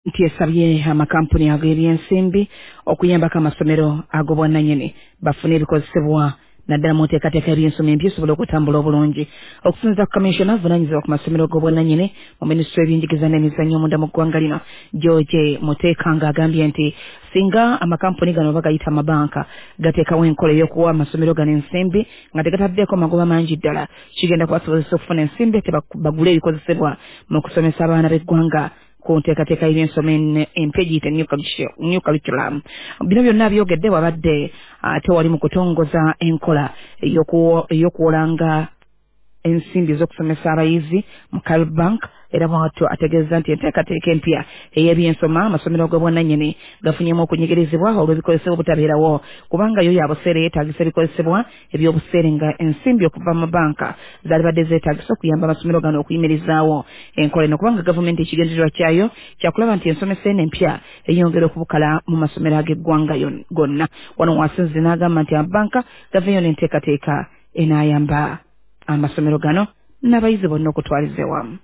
nti esabye amakampuni ag'ebyensimbi okuyambako amasomero ag'obwannannyini bafune ebikozesebwa naddala mu nteekateeka y'ebyensoma empya esobola okutambula obulungi. Okusinziira ku kaminsona avunaanyizibwa ku masomero g'obwannannyini mu minisitule y'ebyenjigiriza n'emizannyo omunda mu ggwanga lino George Muteeka ng'agambye nti singa amakampuni gano bagayita amabanka gateekawo enkola ey'okuwa amasomero gano ensimbi nga tegataddeeko magoba mangi ddala kigenda kubasobozesa okufuna ensimbi ate bagule ebikozesebwa mu kusomesa abaana b'eggwanga ku nteekateeka y'ebyensoma empya giyite new curriculum. Bino byonna byogedde wabadde tewali mu kutongoza enkola ey'okuwolanga ensimbi z'okusomesa abayizi mu Carib Bank era bw'atyo ategeeza nti enteekateeka empya ey'ebyensoma amasomero g'obwannannyini gafunyemu okunyigirizibwa olw'ebikozesebwa obutabeerawo kubanga yo yabuseera yeetaagisa ebikozesebwa eby'obuseere nga ensimbi okuva mu banka zaalibadde zeetaagisa okuyamba amasomero gano okuyimirizaawo enkola eno kubanga gavumenti ekigendererwa kyayo kyakulaba nti ensomesa eno empya eyongera okubukala mu masomero ag'eggwanga gonna. Wano Wasinzi n'agamba nti amabanka gaveeyo n'enteekateeka enaayamba amasomero gano n'abayizi bonna okutwaliza ewamu.